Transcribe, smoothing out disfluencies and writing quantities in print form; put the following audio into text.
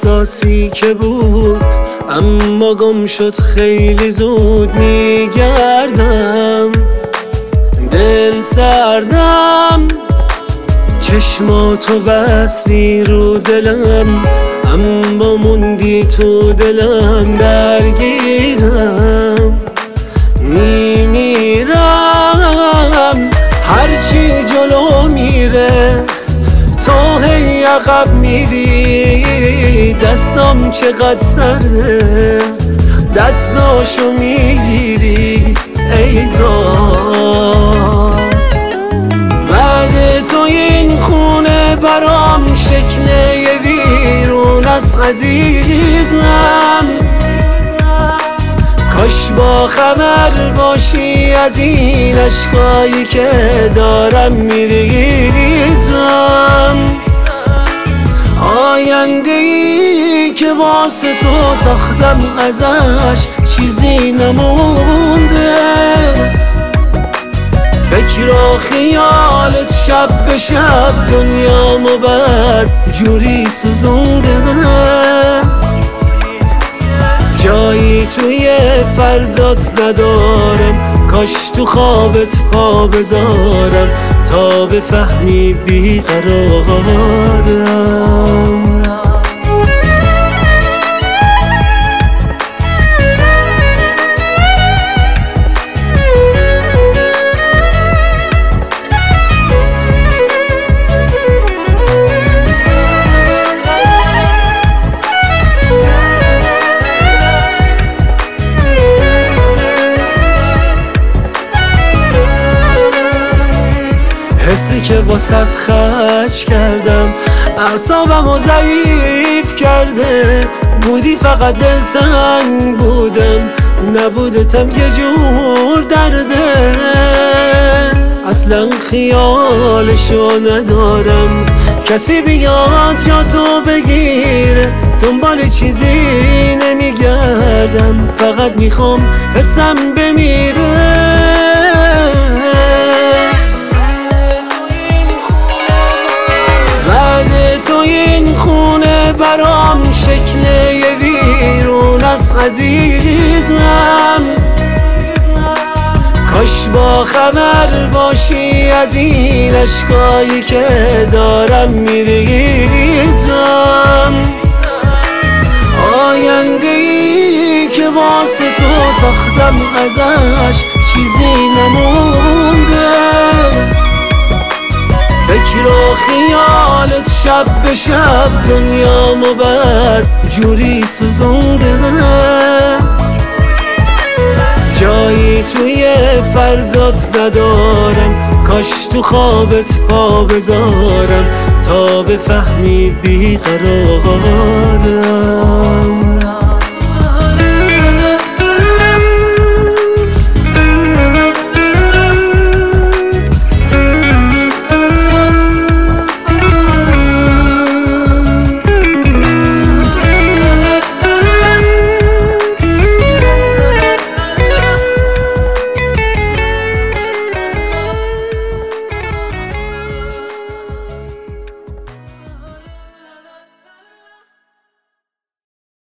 احساسی که بود، اما گم شد خیلی زود. میگردم دل سردم، چشماتو بستی رو دلم، اما موندی تو دلم. درگیرم میمیرم، هرچی جلو میره تو هی عقب میری. دستام چقدر سرده دستاشو میگیری ای داد. بعد تو این خونه برام شکنه ویرون است عزیزم. کاش با خبر باشی از این عشقایی که دارم میریزم. آینده‌ای که واسه تو ساختم ازش چیزی نمونده. فکر و خیالت شب به شب دنیامو بد جوری سوزونده. جایی توی فردات ندارم، کاش تو خوابت پا بذارم تا بفهمی بیقرارم. حسی که واسط خرج کردم اعصابمو ضعیف کرده. بودی فقط دلتنگ بودم، نبودتم یه جور درده. اصلا خیالشو ندارم کسی بیاد جا تو بگیره. دنبال چیزی نمیگردم، فقط میخوام حسم بمیره. این خونه برام شکنه ویرون است عزیزم. کاش با خبر باشی از این عشقایی که دارم میریزم. آینده‌ای که واسه تو ساختم ازش چیزی نمونده. فکر و خیالت شب به شب دنیامو بد جوری سوزونده. جایی توی فردات ندارم، کاش تو خوابت پا بذارم تا بفهمی بیقرارم.